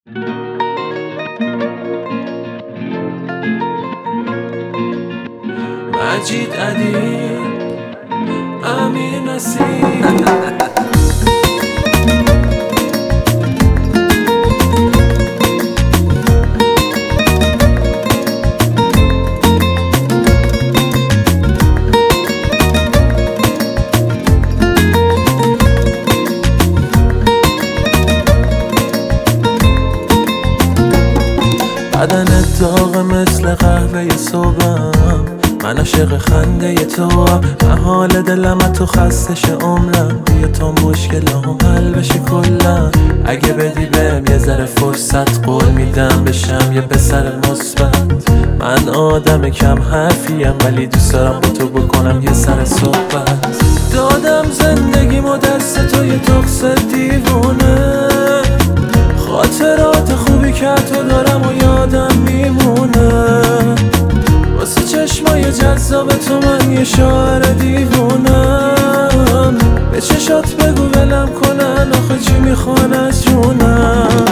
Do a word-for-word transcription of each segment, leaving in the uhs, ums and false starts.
مجید ادیب، امیر نصیر. بدنت داغ مثل قهوه صبحم، من عاشق خنده تو هم، محال دلم تو خستش عمرم، بیا تا مشکلام حل بشه کلا. اگه بدی بهم یه ذره فرصت، قول میدم بشم یه پسر مثبت. من آدم کم حرفیم ولی دوست دارم با تو بکنم یه سر صحبت. دادم زندگیمو دست تو یه تخص دیوونه، خاطرات خوبی که تو دارم و یادم میمونه. واسه چشمای جذاب تو من یه شاعر دیوونم، به چشات بگو ولم کنن، آخه چی میخوان از جونم.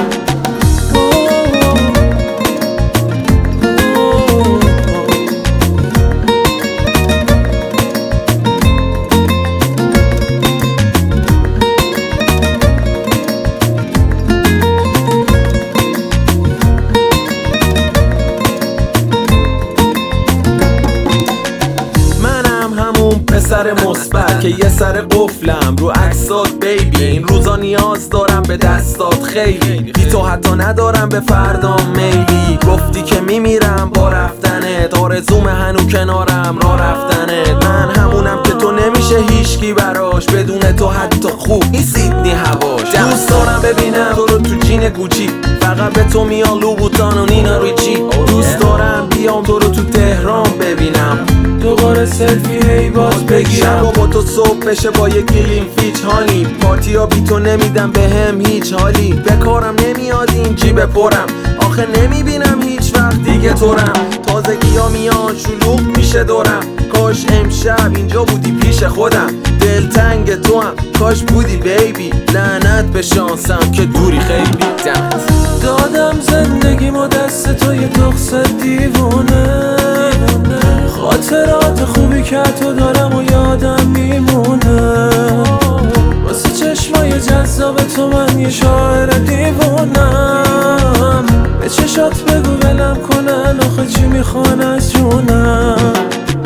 پسر مثبت که یه سر قفلم رو عکسات بیبی، این روزا نیاز دارم به دستات خیلی، بی تو حتی ندارم به فردام میلی. گفتی که میمیرم با رفتنت، آرزوم هنو کنارم را رفتنت. من همونم که تو نمیشه هیچکی براش، بدون تو حتی خوب این سیدنی هواش. دوست دارم ببینم تو رو تو جین گوچی، فقط به تو میان لوبوتان و نینا ریچی. دوست دارم بیام تو رو تو تهران ببینم، دوباره سلفی هی باز بگیرم. شب با تو صبح بشه با یک گلیم فیچ هانی، پارتی ها بی تو نمیدم به هم هیچ حالی. به کارم نمیاد این جیب پرم، آخه نمیبینم هیچ وقت دیگه تورم. تازگی ها میان شلوغ میشه دورم، کاش امشب اینجا بودی پیش خودم. دلتنگ تو هم کاش بودی بیبی، لعنت به شانسم که دوری خیلی دمت. دادم زندگیمو دست تو یه تخص دیوونه، خاطرات خوبی که تو دارم و یادم میمونه. واسه چشمای جذاب تو من یه شاعر دیوونم، به چشات بگو ولم کنن، آخه چی میخوان از جونم.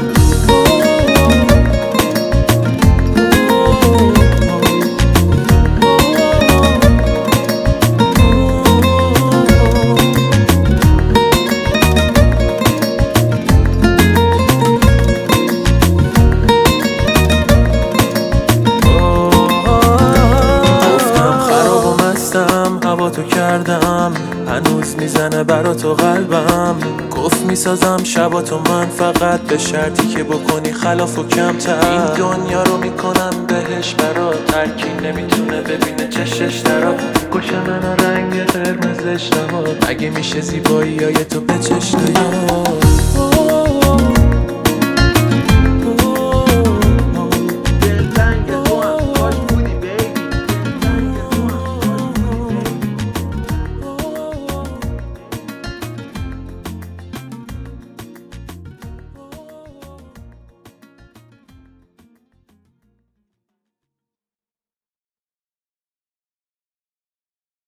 هوا تو کردم هنوز میزنه برا تو قلبم، گفت میسازم شبا تو من، فقط به شرطی که بکنی خلاف و کمتر. این دنیا رو میکنم بهش برا، ترکی نمیتونه ببینه چشش درا. گوشه من رنگ قرمزش نهاد، اگه میشه زیبایی های تو به چش نیاد.